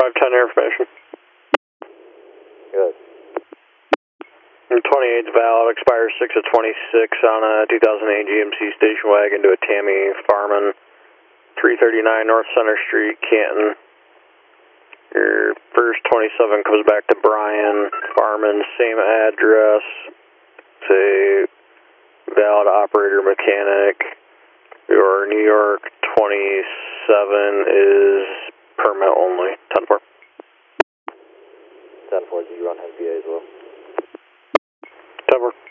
510 information. Good. 28's valid, expires 6 of 26 on a 2008 GMC station wagon to a Tammy Farman, 339 North Center Street, Canton. Your first 27 comes back to Brian Farman, same address. Say valid operator mechanic. Your New York 27 is permit only. 10-4. 10-4, do you run MVA as well? 10-4.